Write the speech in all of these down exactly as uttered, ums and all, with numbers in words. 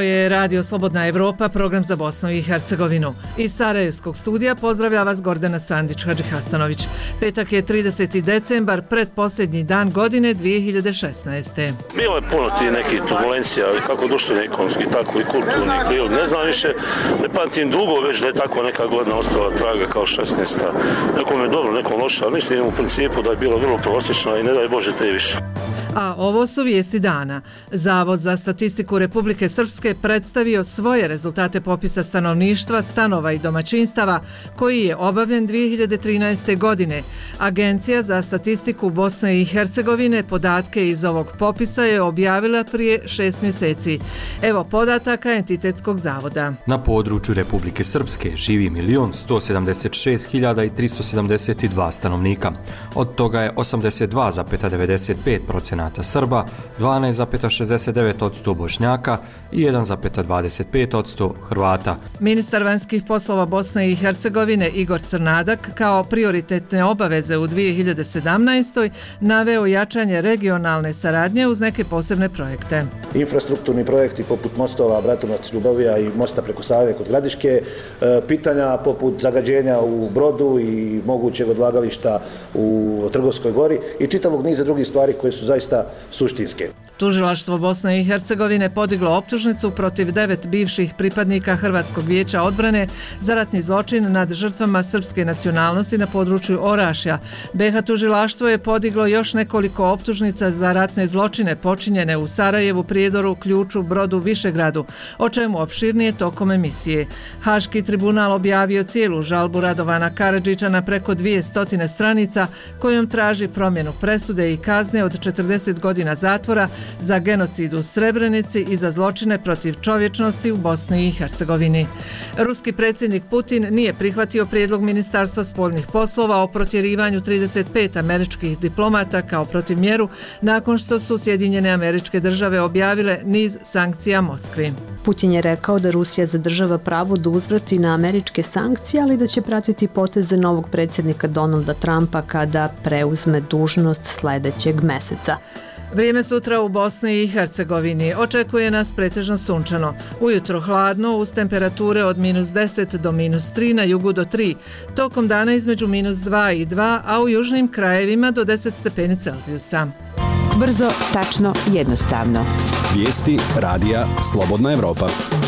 je Radio Slobodna Evropa, program za Bosnu i Hercegovinu. Iz Sarajevskog studija pozdravlja vas Gordana Sandić-Hadžihasanović. Petak je trideseti decembar, predposljednji dan godine dvije hiljade šesnaeste. Bilo je puno ti nekih turbulencija, kako društveni, ekonomski, tako i kulturni prilog. Ne znam više, ne pamtim dugo već da je tako neka godina ostala traga kao šesnaesta. Nekom je dobro, nekom loše, ali mislim u principu da je bilo vrlo prosječna i ne daj Bože te više. A ovo su vijesti dana. Zavod za statistiku Republike Srpske predstavio svoje rezultate popisa stanovništva, stanova i domaćinstava koji je obavljen dvije hiljade trinaeste. godine. Agencija za statistiku Bosne i Hercegovine podatke iz ovog popisa je objavila prije šest mjeseci. Evo podataka Entitetskog zavoda. Na području Republike Srpske živi milion sto sedamdeset šest hiljada tristo sedamdeset dva stanovnika. Od toga je osamdeset dva zarez devedeset pet posto Srba, dvanaest zarez šezdeset devet posto Bošnjaka i jedan zarez dvadeset pet posto Hrvata. Ministar vanjskih poslova Bosne i Hercegovine Igor Crnadak kao prioritetne obaveze u dvije hiljade sedamnaestoj. naveo jačanje regionalne saradnje uz neke posebne projekte. Infrastrukturni projekti poput mostova Bratunac, Ljubovija i mosta preko Save kod Gradiške, pitanja poput zagađenja u Brodu i mogućeg odlagališta u Trgovskoj gori i čitavog niza drugih stvari koje su zaista suštinske. Tužilaštvo Bosne i Hercegovine podiglo optužnicu protiv devet bivših pripadnika Hrvatskog vijeća odbrane za ratni zločin nad žrtvama srpske nacionalnosti na području Orašja. be ha tužilaštvo je podiglo još nekoliko optužnica za ratne zločine počinjene u Sarajevu, Prijedoru, Ključu, Brodu, Višegradu, o čemu opširnije tokom emisije. Haški tribunal objavio cijelu žalbu Radovana Karadžića na preko dvjesto stranica kojom traži promjenu presude i kazne od četrdeset godina zatvora za genocid u Srebrenici i za zločine protiv čovječnosti u Bosni i Hercegovini. Ruski predsjednik Putin nije prihvatio prijedlog Ministarstva spoljnih poslova o protjerivanju trideset pet američkih diplomata kao protivmjeru nakon što su Sjedinjene Američke Države objavile niz sankcija Moskvi. Putin je rekao da Rusija zadržava pravo da uzvrati na američke sankcije, ali da će pratiti poteze novog predsjednika Donalda Trumpa kada preuzme dužnost sljedećeg mjeseca. Vrijeme sutra u Bosni i Hercegovini. Očekuje nas pretežno sunčano. Ujutro hladno uz temperature od minus deset do minus tri, na jugu do tri. Tokom dana između minus dva i dva, a u južnim krajevima do deset stepeni Celzijusa. Brzo, tačno, jednostavno. Vijesti radija Slobodna Evropa.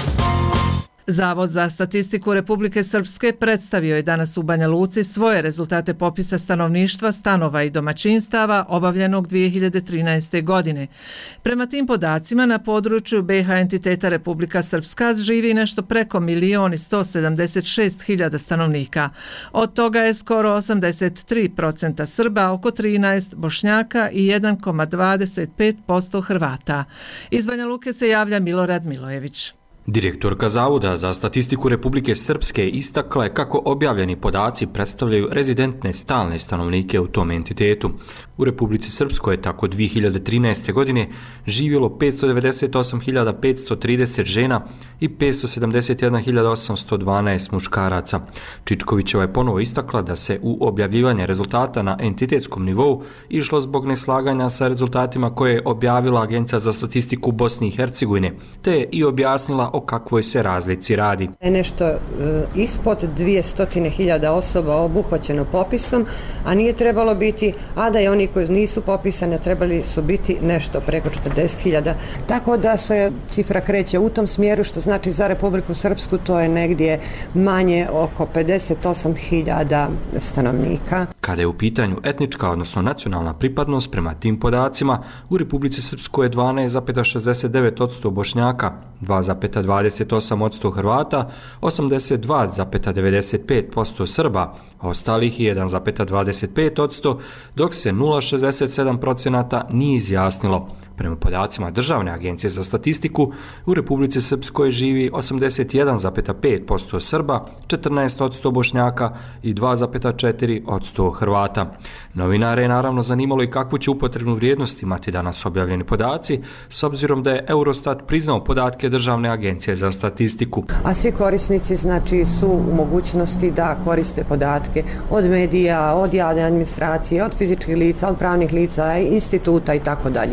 Zavod za statistiku Republike Srpske predstavio je danas u Banja Luci svoje rezultate popisa stanovništva, stanova i domaćinstava obavljenog dvije hiljade trinaeste. godine. Prema tim podacima na području be ha entiteta Republika Srpska živi nešto preko milion sto sedamdeset šest hiljada stanovnika. Od toga je skoro osamdeset tri posto Srba, oko trinaest Bošnjaka i jedan zarez dvadeset pet posto Hrvata. Iz Banja Luke se javlja Milorad Milojević. Direktorka Zavoda za statistiku Republike Srpske istakla je kako objavljeni podaci predstavljaju rezidentne stalne stanovnike u tom entitetu. U Republici Srpskoj je tako dvije hiljade trinaeste. godine živjelo petsto devedeset osam hiljada petsto trideset žena i petsto sedamdeset jedna hiljada osamsto dvanaest muškaraca. Čičkovićeva je ponovo istakla da se u objavljivanje rezultata na entitetskom nivou išlo zbog neslaganja sa rezultatima koje je objavila Agencija za statistiku Bosne i Hercegovine, te je i objasnila o kakvoj se razlici radi. Nešto e, ispod dvjesto hiljada osoba obuhvaćeno popisom, a nije trebalo biti, a da i oni koji nisu popisane trebali su biti nešto preko četrdeset hiljada. Tako da se cifra kreće u tom smjeru, što znači za Republiku Srpsku to je negdje manje oko pedeset osam hiljada stanovnika. Kada je u pitanju etnička, odnosno nacionalna pripadnost, prema tim podacima, u Republici Srpskoj je dvanaest zarez šezdeset devet posto Bošnjaka, dva zarez dvadeset osam posto Hrvata, osamdeset dva zarez devedeset pet posto Srba, a ostalih jedan zarez dvadeset pet posto, dok se nula zarez šezdeset sedam posto nije izjasnilo. Prema podacima Državne agencije za statistiku, u Republici Srpskoj živi osamdeset jedan zarez pet posto Srba, četrnaest posto Bošnjaka i dva zarez četiri posto Hrvata. Novinare je naravno zanimalo i kakvu će upotrebnu vrijednost imati danas objavljeni podaci, s obzirom da je Eurostat priznao podatke Državne agencije za statistiku. A svi korisnici znači su u mogućnosti da koriste podatke od medija, od javne administracije, od fizičkih lica, od pravnih lica, instituta i tako dalje, tako redom.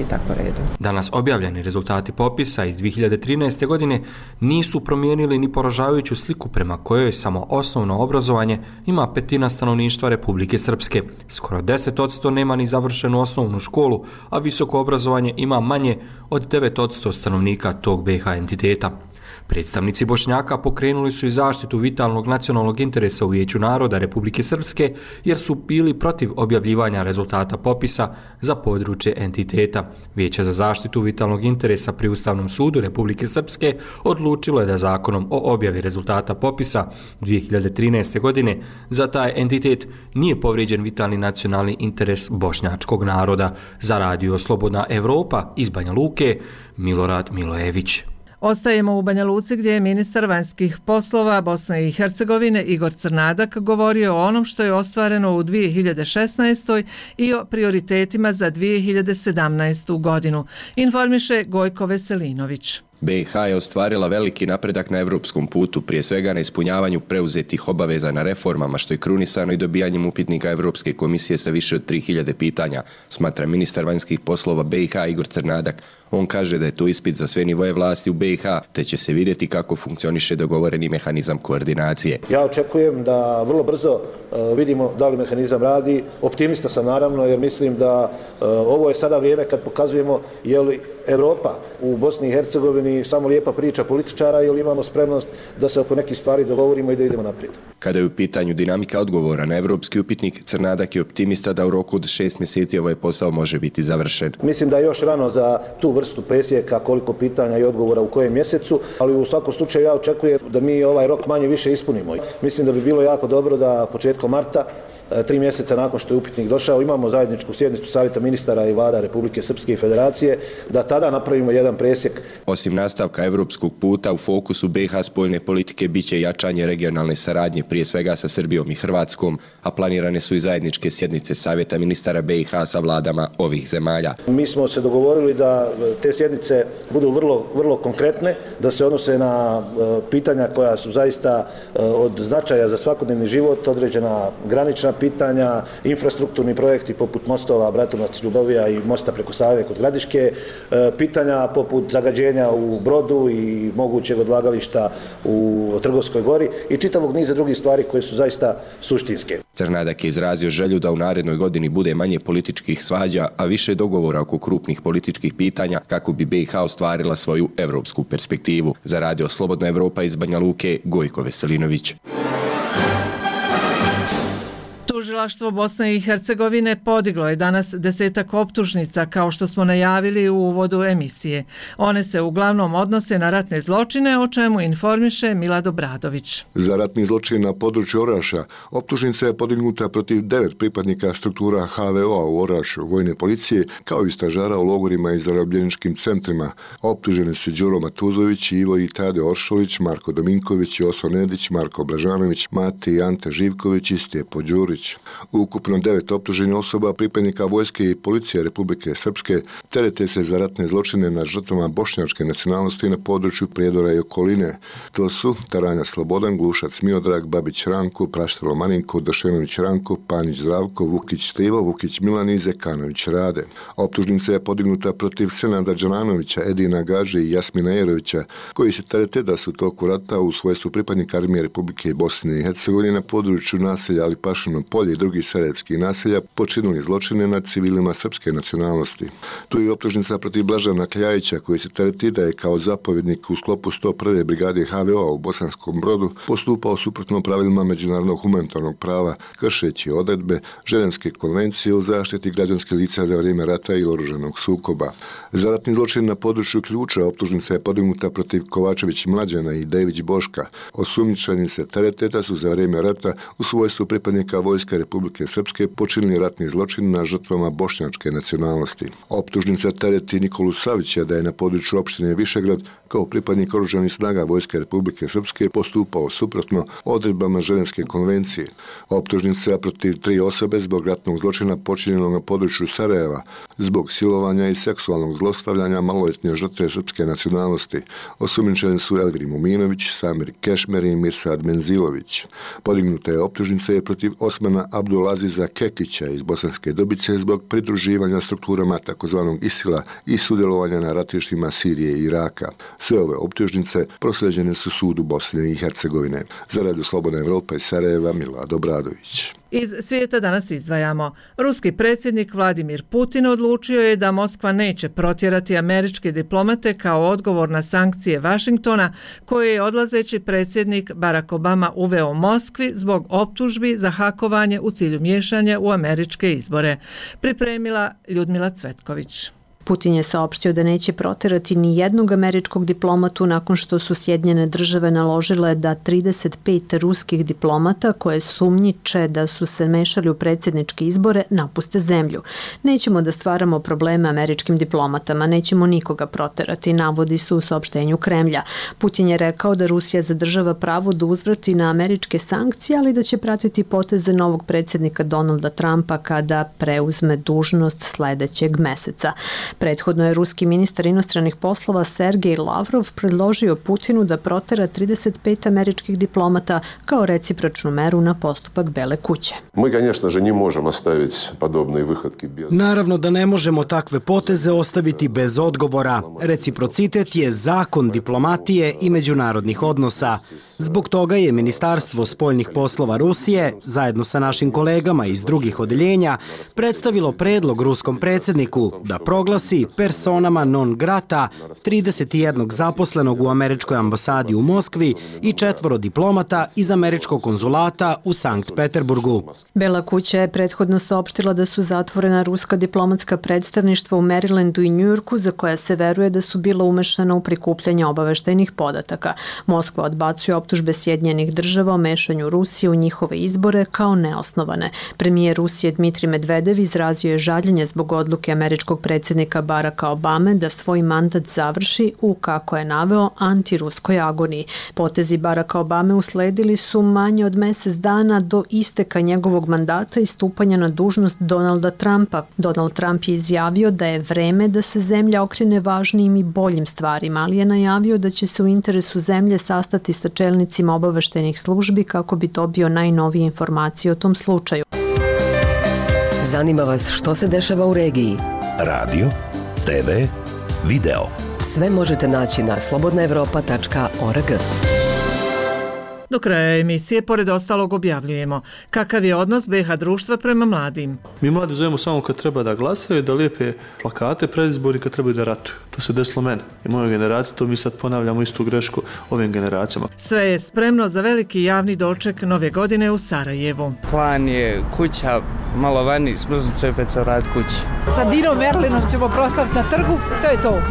redu. Danas objavljeni rezultati popisa iz dvije hiljade trinaeste. godine nisu promijenili ni poražavajuću sliku prema kojoj samo osnovno obrazovanje ima petina stanovništva Republike Srpske. Skoro deset posto nema ni završenu osnovnu školu, a visoko obrazovanje ima manje od devet posto stanovnika tog B i H entiteta. Predstavnici Bošnjaka pokrenuli su i zaštitu vitalnog nacionalnog interesa u Vijeću naroda Republike Srpske jer su bili protiv objavljivanja rezultata popisa za područje entiteta. Vijeće za zaštitu vitalnog interesa pri Ustavnom sudu Republike Srpske odlučilo je da zakonom o objavi rezultata popisa dvije hiljade trinaeste. godine za taj entitet nije povrijeđen vitalni nacionalni interes bošnjačkog naroda. Za radio Slobodna Evropa iz Banja Luke, Milorad Milojević. Ostajemo u Banja Luci gdje je ministar vanjskih poslova Bosne i Hercegovine Igor Crnadak govorio o onom što je ostvareno u dvije hiljade šesnaestoj. i o prioritetima za dvije hiljade sedamnaestu. godinu. Informiše Gojko Veselinović. B i H je ostvarila veliki napredak na evropskom putu, prije svega na ispunjavanju preuzetih obaveza na reformama, što je krunisano i dobijanjem upitnika Evropske komisije sa više od tri hiljade pitanja, smatra ministar vanjskih poslova B i H Igor Crnadak. On kaže da je to ispit za sve nivoje vlasti u B i H, te će se vidjeti kako funkcioniše dogovoreni mehanizam koordinacije. Ja očekujem da vrlo brzo uh, vidimo da li mehanizam radi. Optimista sam naravno jer mislim da uh, ovo je sada vrijeme kad pokazujemo je li Europa u Bosni i Hercegovini samo lijepa priča političara ili imamo spremnost da se oko nekih stvari dogovorimo i da idemo naprijed. Kada je u pitanju dinamika odgovora na evropski upitnik, Crnadak je optimista da u roku od šest mjeseci ovaj posao može biti završen. Mislim da je još rano za tu vrstu presjeka koliko pitanja i odgovora u kojem mjesecu, ali u svakom slučaju ja očekujem da mi ovaj rok manje više ispunimo. Mislim da bi bilo jako dobro da početkom marta, tri mjeseca nakon što je upitnik došao, imamo zajedničku sjednicu Savjeta ministara i vlada Republike Srpske i Federacije, da tada napravimo jedan presjek. Osim nastavka evropskog puta, u fokusu B i H spoljne politike biće jačanje regionalne saradnje, prije svega sa Srbijom i Hrvatskom, a planirane su i zajedničke sjednice Savjeta ministara B i H sa vladama ovih zemalja. Mi smo se dogovorili da te sjednice budu vrlo, vrlo konkretne, da se odnose na pitanja koja su zaista od značaja za svakodnevni život, određena granična pitanja, infrastrukturni projekti poput mostova Bratunac, Ljubovija i mosta preko Save kod Gradiške, pitanja poput zagađenja u Brodu i mogućeg odlagališta u Trgovskoj gori i čitavog niza drugih stvari koje su zaista suštinske. Crnadak je izrazio želju da u narednoj godini bude manje političkih svađa, a više dogovora oko krupnih političkih pitanja kako bi B i H ostvarila svoju evropsku perspektivu. Za radio Slobodna Evropa iz Banja Luke, Gojko Veselinović. Tužilaštvo Bosne i Hercegovine podiglo je danas desetak optužnica, kao što smo najavili u uvodu emisije. One se uglavnom odnose na ratne zločine, o čemu informiše Milad Obradović. Za ratni zločin na području Orašja optužnica je podignuta protiv devet pripadnika struktura H V O-a u Orašju, vojne policije, kao i stažara u logorima i zarobljeničkim centrima. Optuženi su Đuro Matuzović, Ivo i Tade Oršović, Marko Dominković, Joso Nedić, Marko Blažanović, Mati i Ante Živković i Stjepo Đurić. Ukupno devet optuženih osoba pripadnika vojske i policije Republike Srpske terete se za ratne zločine nad žrtvama bošnjačke nacionalnosti na području Prijedora i okoline. To su Taranja Slobodan, Glušac Miodrag, Babić Ranko, Praštalo Marinko, Došenović Ranko, Panić Zdravko, Vukić Stevo, Vukić Milan i Zekanović Rade. Optužnica je podignuta protiv Senada Đananovića, Edina Gaže i Jasmina Jerovića, koji se terete da su toku rata u svojstvu pripadnika armije Republike Bosne i Hercegovine na području naselja Alipašino polje i drugih serbskih naselja počinili zločine nad civilima srpske nacionalnosti. Tu je optužnica protiv Blažana Kljajića, koji se tereti da je kao zapovjednik u sklopu sto prve brigade H V O-a u Bosanskom Brodu postupao suprotno pravilima međunarodnog humanitarnog prava, kršeći odredbe Ženevske konvencije o zaštiti građanskih lica za vrijeme rata i oružanog sukoba. Za ratni zločin na području Ključa optužnica je podignuta protiv Kovačević Mlađana i Dević Boška. Osumnjičeni se terete da su za vrijeme rata u svojstvu pripadnika vojske Republike Srpske počinili ratni zločin na žrtvama bošnjačke nacionalnosti. Optužnica tereti Nikolu Savića da je na području opštine Višegrad kao pripadnik oružanih snaga vojske Republike Srpske postupao suprotno odredbama Ženevske konvencije. Optužnica protiv tri osobe zbog ratnog zločina počinjenog na području Sarajeva zbog silovanja i seksualnog zlostavljanja maloljetne žrtve srpske nacionalnosti. Osumnjičeni su Elvir Muminović, Samir Kešmer i Mirsad Menzilović. Podignuta je optužnica je protiv Osmana sultana Abdulaziza Kekića iz Bosanske Dobice zbog pridruživanja strukturama takozvanog Isila i sudjelovanja na ratištima Sirije i Iraka. Sve ove optužnice proslijeđene su sudu Bosne i Hercegovine. Za Radio Slobodna Evropa iz Sarajeva, Milad Obradović. Iz svijeta danas izdvajamo. Ruski predsjednik Vladimir Putin odlučio je da Moskva neće protjerati američke diplomate kao odgovor na sankcije Vašingtona koje je odlazeći predsjednik Barack Obama uveo Moskvi zbog optužbi za hakovanje u cilju miješanja u američke izbore. Pripremila Ljudmila Cvetković. Putin je saopštio da neće protjerati ni jednog američkog diplomatu nakon što su Sjedinjene države naložile da trideset pet ruskih diplomata koje sumnjiče da su se mešali u predsjedničke izbore napuste zemlju. Nećemo da stvaramo probleme američkim diplomatama, nećemo nikoga protjerati, navodi su u saopštenju Kremlja. Putin je rekao da Rusija zadržava pravo da uzvrati na američke sankcije, ali da će pratiti poteze novog predsjednika Donalda Trumpa kada preuzme dužnost sljedećeg meseca. Prethodno je ruski ministar inostranih poslova Sergej Lavrov predložio Putinu da protera trideset pet američkih diplomata kao recipročnu meru na postupak Bele kuće. Naravno da ne možemo takve poteze ostaviti bez odgovora. Reciprocitet je zakon diplomatije i međunarodnih odnosa. Zbog toga je Ministarstvo spoljnih poslova Rusije, zajedno sa našim kolegama iz drugih odeljenja, predstavilo predlog ruskom predsjedniku da proglasi personama non grata trideset jednog zaposlenog u američkoj ambasadi u Moskvi i četvoro diplomata iz američkog konzulata u Sankt Peterburgu. Bela kuća je prethodno saopštila da su zatvorena ruska diplomatska predstavništva u Marylandu i Njujorku za koja se veruje da su bila umešana u prikupljanje obaveštajnih podataka. Moskva odbacuje optužbe Sjedinjenih država o mešanju Rusije u njihove izbore kao neosnovane. Premijer Rusije Dmitrij Medvedev izrazio je žaljenje zbog odluke američkog predsjednika Baracka Obame da svoj mandat završi u, kako je naveo, antiruskoj agoniji. Potezi Baracka Obame usledili su manje od mjesec dana do isteka njegovog mandata i stupanja na dužnost Donalda Trumpa. Donald Trump je izjavio da je vreme da se zemlja okrene važnijim i boljim stvarima, ali je najavio da će se u interesu zemlje sastati sa čelnicima obaveštajnih službi kako bi dobio najnovije informacije o tom slučaju. Zanima vas što se dešava u regiji? Radio, te ve, video. Sve možete naći na slobodna evropa tačka org. Do kraja emisije, pored ostalog, objavljujemo kakav je odnos be ha društva prema mladim. Mi mladi zovemo samo kad treba da glasaju, da lijepe plakate predizborni kad trebaju da ratuju. To se desilo meni i mojoj generaciji, to mi sad ponavljamo istu grešku ovim generacijama. Sve je spremno za veliki javni doček nove godine u Sarajevu. Plan je kuća, malo vani, smrznu cepeca rad kući. Sa Dinom Merlinom ćemo proslaviti na trgu, to je to.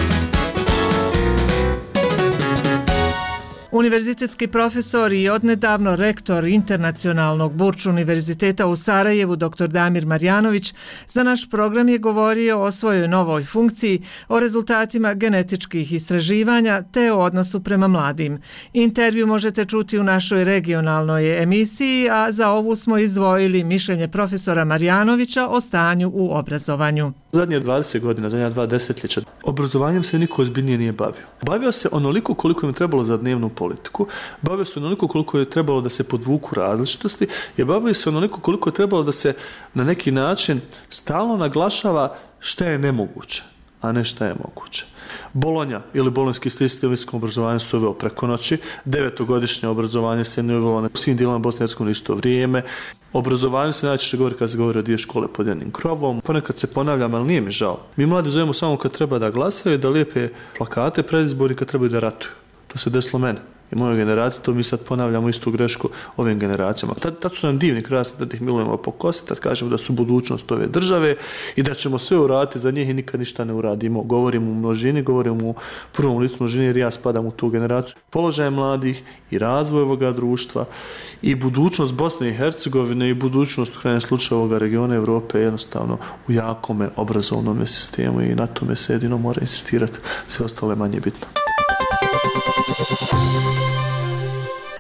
Univerzitetski profesor i odnedavno rektor Internacionalnog Burč univerziteta u Sarajevu, dr Damir Marjanović, za naš program je govorio o svojoj novoj funkciji, o rezultatima genetičkih istraživanja te o odnosu prema mladim. Intervju možete čuti u našoj regionalnoj emisiji, a za ovu smo izdvojili mišljenje profesora Marjanovića o stanju u obrazovanju. Zadnje dvadeset godina, zadnja dva desetljeća, obrazovanjem se niko ozbiljnije nije bavio. Bavio se onoliko koliko im trebalo za dnevnu politiku, bavio se onoliko koliko je trebalo da se podvuku različitosti, je bavio se onoliko koliko je trebalo da se na neki način stalno naglašava šta je nemoguće, a ne šta je moguće. Bolonja ili bolonjski sistem visokog obrazovanja se uveo preko noći, devetogodišnje obrazovanje se ne uvelo u svim dijelama Bosne i Hercegovine isto vrijeme. Obrazovanju se najčešće govori kad se govori o dvije škole pod jednim krovom. Ponekad se ponavljam, ali nije mi žao. Mi mladi zovemo samo kad treba da glasaju, da lijepe plakate predizborni kad trebaju da ratuju. To se desilo meni i mojoj generaciji, to mi sad ponavljamo istu grešku ovim generacijama. Tad, tad su nam divni, krasni, da ih milujemo po kosi, tad kažemo da su budućnost ove države i da ćemo sve uraditi za njih i nikad ništa ne uradimo. Govorimo u množini, govorimo u prvom licu množini jer ja spadam u tu generaciju. Položaj mladih i razvoj ovoga društva i budućnost Bosne i Hercegovine i budućnost u krajnjem slučaju ovoga regiona Evrope je jednostavno u jakome obrazovnom sistemu i na tome se jedino mora insistirati, sve ostalo je manje bitno.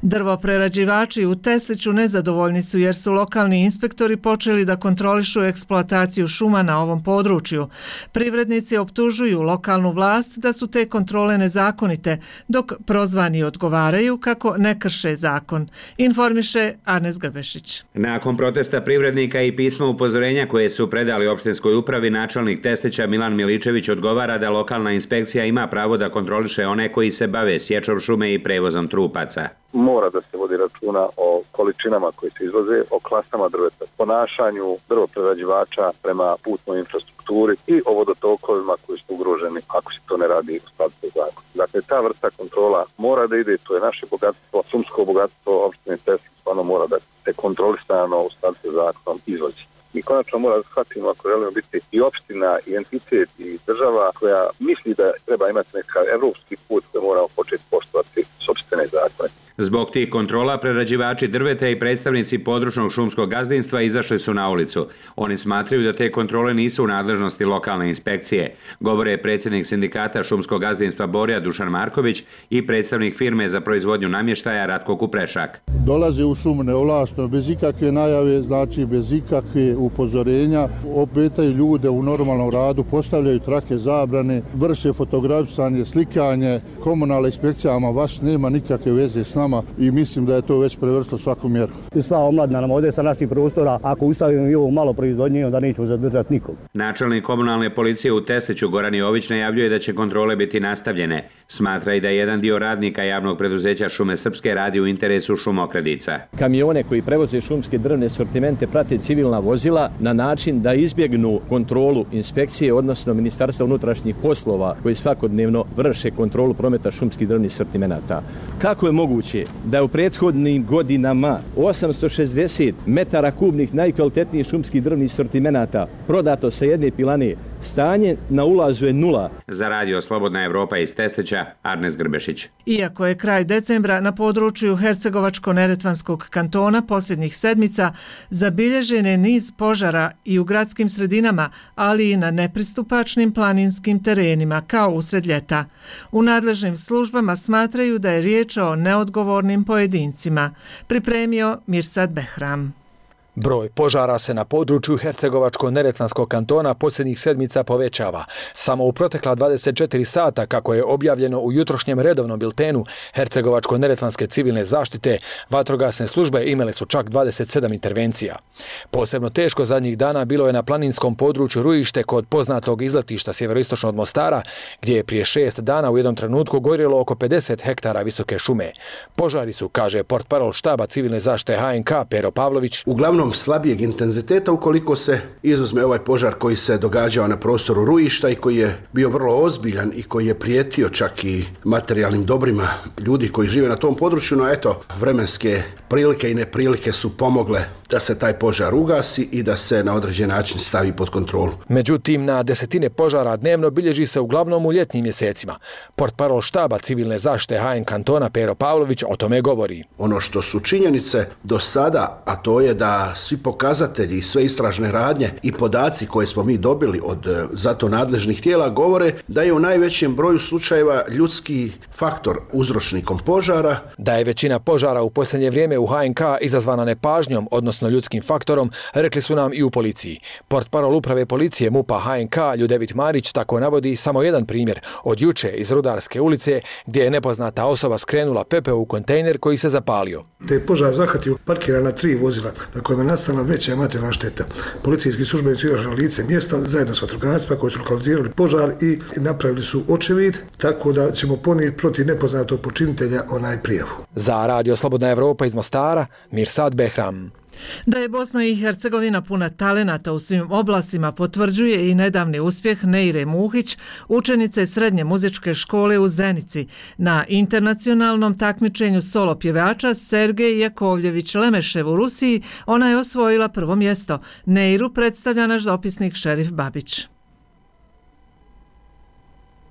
Drvoprerađivači u Tesliću nezadovoljni su jer su lokalni inspektori počeli da kontrolišu eksploataciju šuma na ovom području. Privrednici optužuju lokalnu vlast da su te kontrole nezakonite, dok prozvani odgovaraju kako ne krše zakon. Informiše Arnes Grbešić. Nakon protesta privrednika i pisma upozorenja koje su predali opštinskoj upravi, načelnik Teslića Milan Miličević odgovara da lokalna inspekcija ima pravo da kontroliše one koji se bave sječom šume i prevozom trupaca. Mora da se vodi računa o količinama koje se izvoze, o klasama drveta, ponašanju drvoprerađivača prema putnoj infrastrukturi i o vodotokovima koji su ugroženi ako se to ne radi u skladu sa zakonom. Dakle, ta vrsta kontrola mora da ide, to je naše bogatstvo, šumsko bogatstvo opštine Teslić, ono mora da se kontrolisano u skladu sa zakonom izvozi. Mi konačno mora da shvatimo ako želimo biti i opština, i entitet, i država koja misli da treba imati nekakav evropski put koji moramo početi poštovati sopstvene zakone. Zbog tih kontrola prerađivači drveta i predstavnici područnog šumskog gazdinstva izašli su na ulicu. Oni smatraju da te kontrole nisu u nadležnosti lokalne inspekcije, govore predsjednik sindikata šumskog gazdinstva Borja Dušan Marković i predstavnik firme za proizvodnju namještaja Ratko Kuprešak. Dolaze u šumu neovlašteno, bez ikakve najave, znači bez ikakve upozorenja, opetaju ljude u normalnom radu, postavljaju trake zabrane, vrše fotografisanje, slikanje, komunalna inspekcijama baš nema nikakve veze s nama i mislim da je to već prevršilo svaku mjeru. Sva omladina nam ovdje sa naših prostora, ako ustavimo i ovo malo proizvodnje, onda nećemo zadržati nikog. Načelnik komunalne policije u Tesliću Goran Jović najavljuje da će kontrole biti nastavljene. Smatra i da jedan dio radnika javnog preduzeća Šume Srpske radi u interesu šumokradica. Kamione koji prevoze šumske drvne sortimente prate civilna vozila na način da izbjegnu kontrolu inspekcije, odnosno Ministarstva unutrašnjih poslova koji svakodnevno vrše kontrolu prometa šumskih drvnih sortimenata. Kako je moguće da u prethodnim godinama osamsto šezdeset metara kubnih najkvalitetnijih šumskih drvnih sortimenata prodato sa jedne pilane, stanje na ulazu je nula. Za radio Slobodna Evropa iz Teslića, Arnes Grbešić. Iako je kraj decembra na području Hercegovačko-Neretvanskog kantona posljednjih sedmica zabilježen je niz požara i u gradskim sredinama, ali i na nepristupačnim planinskim terenima kao usred ljeta. U nadležnim službama smatraju da je riječ o neodgovornim pojedincima. Pripremio Mirsad Behram. Broj požara se na području Hercegovačko-Neretvanskog kantona posljednjih sedmica povećava. Samo u protekla dvadeset četiri sata, kako je objavljeno u jutrošnjem redovnom biltenu Hercegovačko-Neretvanske civilne zaštite, vatrogasne službe imale su čak dvadeset sedam intervencija. Posebno teško zadnjih dana bilo je na planinskom području Rujište kod poznatog izletišta sjeveroistočno od Mostara, gdje je prije šest dana u jednom trenutku gorjelo oko pedeset hektara visoke šume. Požari su, kaže portparol štaba civilne zaštite H N K Pero Pavlović, uglavnom slabijeg intenziteta ukoliko se izuzme ovaj požar koji se događao na prostoru Rujišta i koji je bio vrlo ozbiljan i koji je prijetio čak i materijalnim dobrima ljudi koji žive na tom području, no eto, vremenske prilike i neprilike su pomogle da se taj požar ugasi i da se na određen način stavi pod kontrolu. Međutim, na desetine požara dnevno bilježi se uglavnom u ljetnim mjesecima. Portparol štaba civilne zaštite H N kantona Pero Pavlović o tome govori. Ono što su činjenice do sada, a to je da svi pokazatelji i sve istražne radnje i podaci koje smo mi dobili od zato nadležnih tijela govore da je u najvećem broju slučajeva ljudski faktor uzročnikom požara. Da je većina požara u posljednje vrijeme u H N K izazvana nepažnjom, odnosno ljudskim faktorom, rekli su nam i u policiji. Portparol uprave policije MUP-a H N K Ljudevit Marić tako navodi samo jedan primjer od juče iz Rudarske ulice gdje je nepoznata osoba skrenula pepeo u kontejner koji se zapalio. Te požar zahvatio parkirana tri vozila na kojima je nastala veća materijalna šteta. Policijski službenici izašli na lice mjesta zajedno s vatrogascima koji su lokalizirali požar i napravili su očevid, tako da ćemo ponijeti protiv nepoznatog počinitelja onaj prijavu. Za radio Slobodna Evropa iz Mostara, Mirsad Behram. Da je Bosna i Hercegovina puna talenata u svim oblastima potvrđuje i nedavni uspjeh Neire Muhić, učenice srednje muzičke škole u Zenici. Na internacionalnom takmičenju solo pjevača Sergej Jakovljević Lemešev u Rusiji ona je osvojila prvo mjesto. Neiru predstavlja naš dopisnik Šerif Babić.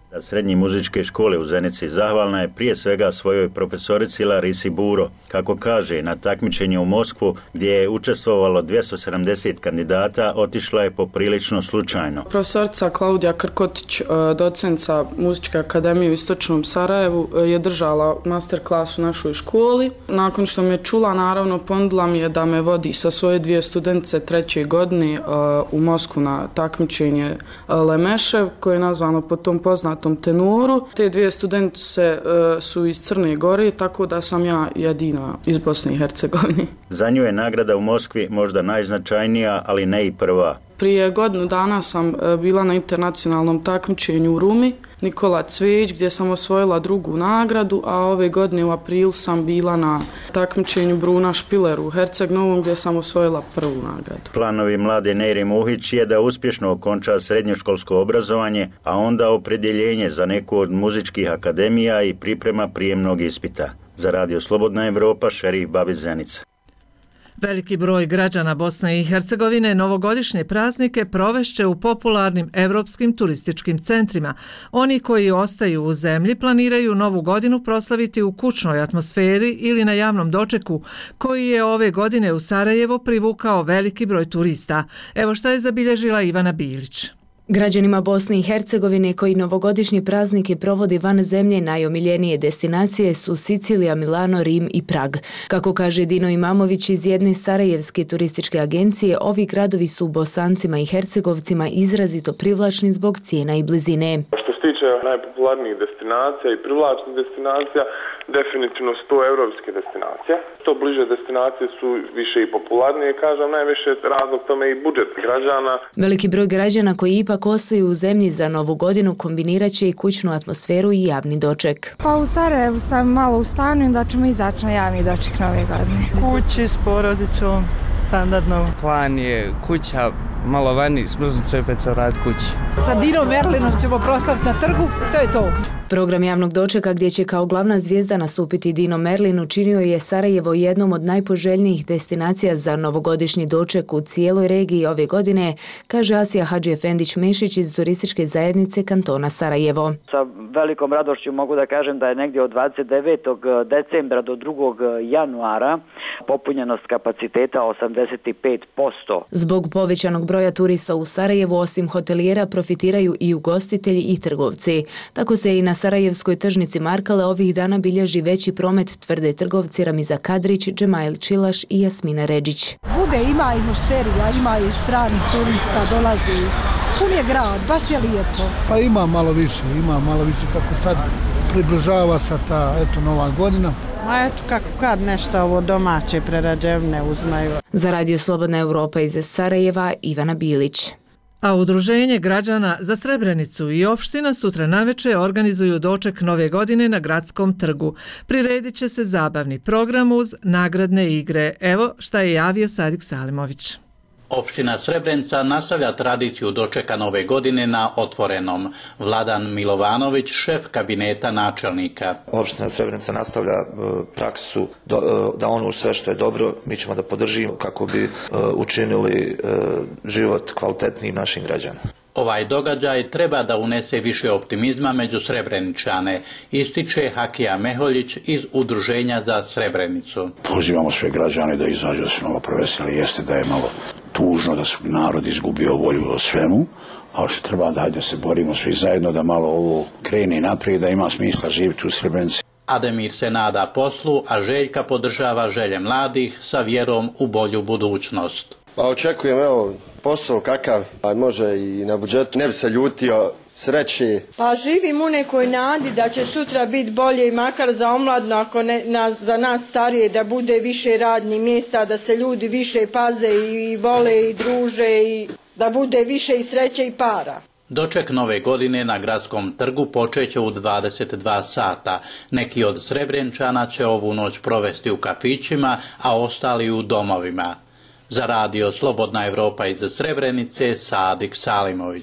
Srednje muzičke škole u Zenici zahvalna je prije svega svojoj profesorici Larisi Buro. Kako kaže, na takmičenju u Moskvu gdje je učestvovalo dvjesto sedamdeset kandidata, otišla je poprilično slučajno. Profesorica Klaudija Krkotić, docenca Muzičke akademije u Istočnom Sarajevu, je držala master klas u našoj školi. Nakon što me čula, naravno, ponudila mi je da me vodi sa svoje dvije studentice treće godine u Moskvu na takmičenje Lemešev, koje je nazvano po tom poznatom tenoru. Te dvije studentice su iz Crne Gore, tako da sam ja jedina iz Bosne i Hercegovine. Za nju je nagrada u Moskvi možda najznačajnija, ali ne i prva. Prije godinu dana sam bila na internacionalnom takmičenju u Rumi, Nikola Cveć, gdje sam osvojila drugu nagradu, a ove godine u aprilu sam bila na takmičenju Bruna Špileru u Herceg Novom, gdje sam osvojila prvu nagradu. Planovi mlade Nejre Muhić je da uspješno okonča srednjoškolsko obrazovanje, a onda opredjeljenje za neku od muzičkih akademija i priprema prijemnog ispita. Za Radio Slobodna Evropa, Šerif Babić, Zenica. Veliki broj građana Bosne i Hercegovine novogodišnje praznike provešće u popularnim evropskim turističkim centrima. Oni koji ostaju u zemlji planiraju novu godinu proslaviti u kućnoj atmosferi ili na javnom dočeku, koji je ove godine u Sarajevo privukao veliki broj turista. Evo šta je zabilježila Ivana Bilić. Građanima Bosne i Hercegovine koji novogodišnje praznike provode van zemlje najomiljenije destinacije su Sicilija, Milano, Rim i Prag. Kako kaže Dino Imamović iz jedne sarajevske turističke agencije, ovi gradovi su Bosancima i Hercegovcima izrazito privlačni zbog cijena i blizine. Što se tiče najpopularnijih destinacija i privlačnih destinacija, definitivno sto evropske destinacije. Što bliže destinacije su više i popularnije, kažem, najviše razlog tome i budžet građana. Veliki broj građana koji ipak ostaju u zemlji za novu godinu kombinirat će i kućnu atmosferu i javni doček. Pa u Sarajevu sam malo u stanu i da ćemo izaći na javni doček nove godine. Kući s porodicom, standardno. Plan je kuća, malo vani, smrznu crepeca, rad kući. Sa Dinom Merlinom ćemo proslaviti na trgu, to je to. Program javnog dočeka gdje će kao glavna zvijezda nastupiti Dino Merlin učinio je Sarajevo jednom od najpoželjnijih destinacija za novogodišnji doček u cijeloj regiji ove godine, kaže Asija Hadžiefendić-Mešić iz turističke zajednice kantona Sarajevo. Sa velikom radošću mogu da kažem da je negdje od dvadeset devetog decembra do drugog januara popunjenost kapaciteta osamdeset pet posto. Zbog povećanog broja turista u Sarajevu osim hotelijera profitiraju i ugostitelji i trgovci. Tako se i na sarajevskoj tržnici Markale ovih dana bilježi veći promet, tvrde trgovci Ramiza Kadrić, Džemail Čilaš i Jasmina Ređić. Bude, ima i mušterija, ima i stranih turista, dolazi. Pun je grad, baš je lijepo. Pa ima malo više, ima malo više kako sad približava se ta eto nova godina. Ma eto kako kad nešto ovo domaće prerađevne uzmaju. Za Radio Slobodna Evropa iz Sarajeva, Ivana Bilić. A Udruženje građana za Srebrenicu i opština sutra navečer organizuju doček nove godine na gradskom trgu. Priredit će se zabavni program uz nagradne igre. Evo šta je javio Sadik Salimović. Opština Srebrenica nastavlja tradiciju dočeka nove godine na otvorenom. Vladan Milovanović, šef kabineta načelnika. Opština Srebrenica nastavlja praksu da ono sve što je dobro mi ćemo da podržimo kako bi učinili život kvalitetnijim našim građanima. Ovaj događaj treba da unese više optimizma među Srebreničane, ističe Hakija Meholjić iz Udruženja za Srebrenicu. Pozivamo sve građane da izađu, da se malo proveseli, jeste da je malo tužno da su narod izgubio volju o svemu, ali što treba da, da se borimo svi zajedno da malo ovo krene naprijed, da ima smisla živjeti u Srebrenici. Ademir se nada poslu, a Željka podržava želje mladih sa vjerom u bolju budućnost. Pa očekujem, evo, posao kakav, a može i na budžetu, ne bi se ljutio, sreći. Pa živim u nekoj nadi da će sutra biti bolje i makar za omladno, ako ne na, za nas starije, da bude više radnih mjesta, da se ljudi više paze i vole i druže i da bude više i sreće i para. Doček nove godine na gradskom trgu počeće u dvadeset dva sata. Neki od Srebrenčana će ovu noć provesti u kafićima, a ostali u domovima. Za Radio Slobodna Evropa iz Srebrenice, Sadik Salimović.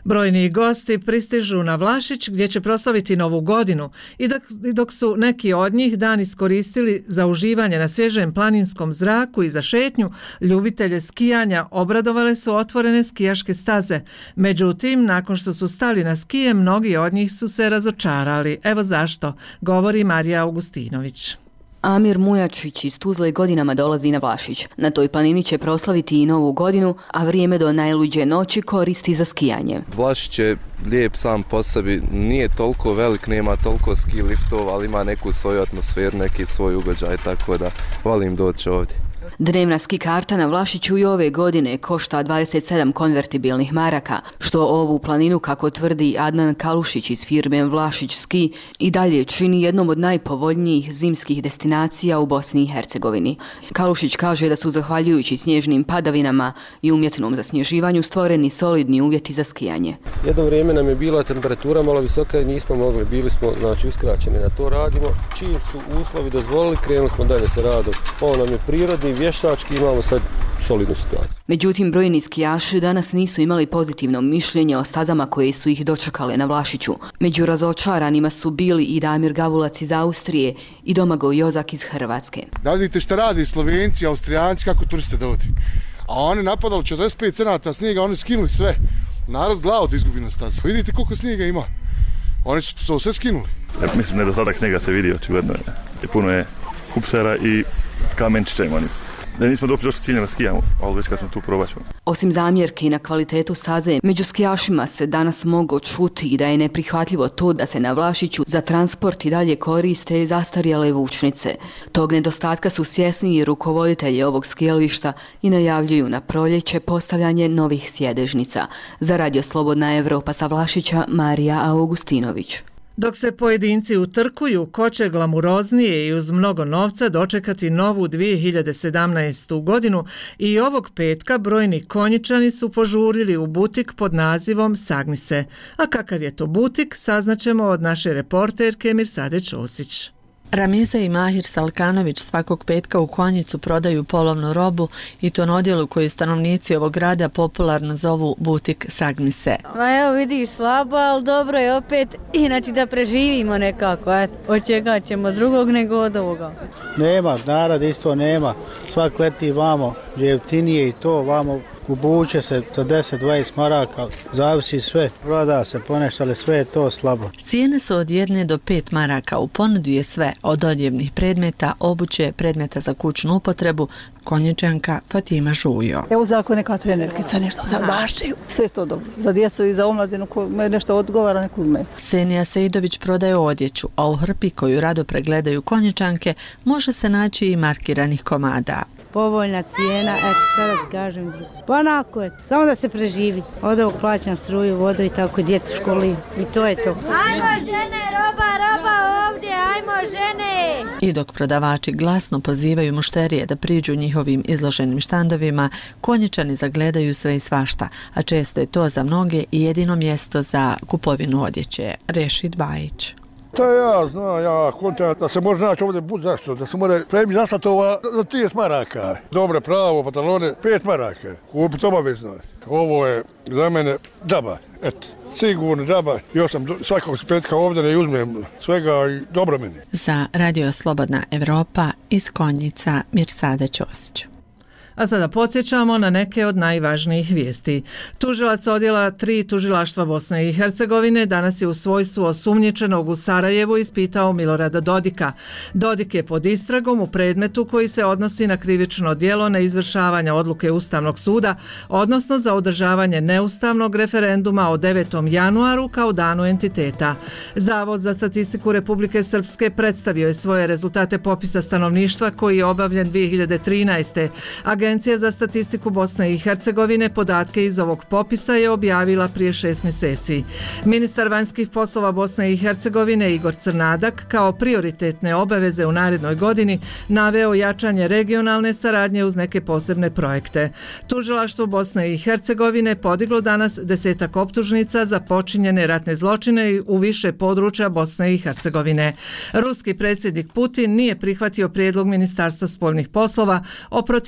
Brojni gosti pristižu na Vlašić gdje će proslaviti Novu godinu i dok, i dok su neki od njih dan iskoristili za uživanje na svježem planinskom zraku i za šetnju, ljubitelje skijanja obradovale su otvorene skijaške staze. Međutim, nakon što su stali na skije, mnogi od njih su se razočarali. Evo zašto, govori Marija Augustinović. Amir Mujačić iz Tuzle godinama dolazi na Vlašić. Na toj planini će proslaviti i Novu godinu, a vrijeme do najluđe noći koristi za skijanje. Vlašić je lijep sam po sebi, nije toliko velik, nema toliko ski liftova, ali ima neku svoju atmosferu, neki svoj ugođaj, tako da volim doći ovdje. Dnevna ski karta na Vlašiću i ove godine košta dvadeset sedam konvertibilnih maraka, što ovu planinu, kako tvrdi Adnan Kalušić iz firme Vlašić Ski, i dalje čini jednom od najpovoljnijih zimskih destinacija u Bosni i Hercegovini. Kalušić kaže da su zahvaljujući snježnim padavinama i umjetnom zasnježivanju stvoreni solidni uvjeti za skijanje. Jedno vrijeme nam je bila temperatura malo visoka i nismo mogli, bili smo znači uskraćeni na to radimo. Čim su uslovi dozvolili, krenuli smo dalje sa radom. Ovo nam je prirodni, vještački, imamo sad solidnu situaciju. Međutim, brojni skijaši danas nisu imali pozitivno mišljenje o stazama koje su ih dočekale na Vlašiću. Među razočaranima su bili i Damir Gavulac iz Austrije i Domagoj Jozak iz Hrvatske. Da vidite što radi Slovenci, Austrijanci, kako turiste dovodi. A oni napadali četrdeset pet centimetara snijega, oni skinuli sve. Narod glavu da izgubi na stazu. Vidite koliko snijega ima. Oni su to sve skinuli. Ja, mislim, nedostatak snijega se vidi, očigledno je. Puno je hupsera i kamenčića imani. Ne, nismo dobro došli ciljeno da skijamo, ali već kad smo tu probat ćemo. Osim zamjerki na kvalitetu staze, među skijašima se danas mogu čuti da je neprihvatljivo to da se na Vlašiću za transport i dalje koriste zastarjele vučnice. Tog nedostatka su svjesni i rukovoditelji ovog skijališta i najavljuju na proljeće postavljanje novih sjedežnica. Za Radio Slobodna Evropa sa Vlašića, Marija Augustinović. Dok se pojedinci utrkuju ko će glamuroznije i uz mnogo novca dočekati novu dvije hiljade sedamnaestu. godinu, i ovog petka brojni Konjičani su požurili u butik pod nazivom Sagnise. A kakav je to butik, saznaćemo od naše reporterke Mirsade Ćosić. Ramiza i Mahir Salkanović svakog petka u Konjicu prodaju polovnu robu i to na odjelu koju stanovnici ovog grada popularno zovu butik Sagnise. Ma evo vidiš, slabo, ali dobro je opet, inače da preživimo nekako, et, od čega ćemo drugog nego od ovoga. Nema, narod isto nema, svak leti vamo, jeftinije i to, vamo ubuće se za deset dvadeset maraka, zavisi sve, proda se ponešto, ali sve je to slabo. Cijene su od jedne do pet maraka, u ponudi je sve, od odjevnih predmeta, obuće, predmeta za kućnu upotrebu. Konjičanka Fatima Žujo. Evo za ako neka trenerkica nešto zabašćaju, sve to dobro. Za djecu i za omladinu ko me nešto odgovara, nekud me. Senija Sejdović prodaje odjeću, a u hrpi koju rado pregledaju Konjičanke može se naći i markiranih komada. Povoljna cijena, eto, sada ti kažem. Pa onako, eto, samo da se preživi. Od ovog plaćam struju, vodu i tako, djecu u školi i to je to. Ajmo žene, roba, roba ovdje, ajmo žene! I dok prodavači glasno pozivaju mušterije da priđu njihovim izloženim štandovima, Konjičani zagledaju sve i svašta, a često je to za mnoge i jedino mjesto za kupovinu odjeće. Rešid Bajić. To ja znam, ja kontent da se može naći ovdje bud zašto, da se može premiti nastatova za trideset maraka. Dobre, pravo, pantalone, pet maraka. Kupiti obavezno. Ovo je za mene džaba, eto. Sigurno džaba, još sam svakog petka ovdje ne uzmem svega i dobro meni. Za Radio Slobodna Evropa iz Konjica, Mirsada Ćosić. A sada podsjećamo na neke od najvažnijih vijesti. Tužilac odjela tri tužilaštva Bosne i Hercegovine danas je u svojstvu osumnjičenog u Sarajevu ispitao Milorada Dodika. Dodik je pod istragom u predmetu koji se odnosi na krivično djelo na izvršavanje odluke Ustavnog suda, odnosno za održavanje neustavnog referenduma o devetom januaru kao danu entiteta. Zavod za statistiku Republike Srpske predstavio je svoje rezultate popisa stanovništva koji je obavljen dvije hiljade trinaeste. Agencija za statistiku Bosne i Hercegovine podatke iz ovog popisa je objavila prije šest mjeseci. Ministar vanjskih poslova Bosne i Hercegovine Igor Crnadak kao prioritetne obaveze u narednoj godini naveo jačanje regionalne saradnje uz neke posebne projekte. Tužilaštvo Bosne i Hercegovine podiglo danas desetak optužnica za počinjene ratne zločine u više područja Bosne i Hercegovine. Ruski predsjednik Putin nije prihvatio prijedlog Ministarstva spoljnih poslova o protjerivanju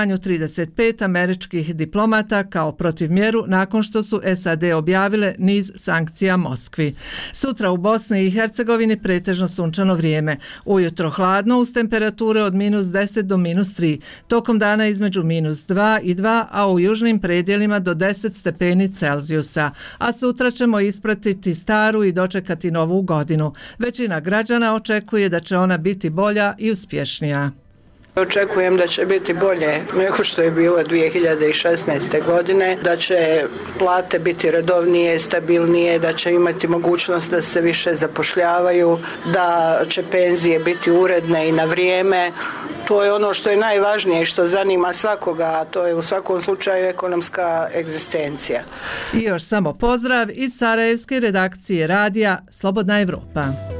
manje od trideset pet američkih diplomata kao protivmjeru nakon što su S A D objavile niz sankcija Moskvi. Sutra u Bosni i Hercegovini pretežno sunčano vrijeme. Ujutro hladno uz temperature od minus deset do minus tri. Tokom dana između minus dva i dva, a u južnim predjelima do deset stepeni Celzijusa. A sutra ćemo ispratiti staru i dočekati novu godinu. Većina građana očekuje da će ona biti bolja i uspješnija. Očekujem da će biti bolje nego što je bilo dvije hiljade šesnaeste. godine, da će plate biti redovnije, stabilnije, da će imati mogućnost da se više zapošljavaju, da će penzije biti uredne i na vrijeme. To je ono što je najvažnije i što zanima svakoga, a to je u svakom slučaju ekonomska egzistencija. I još samo pozdrav iz sarajevske redakcije radija Slobodna Evropa.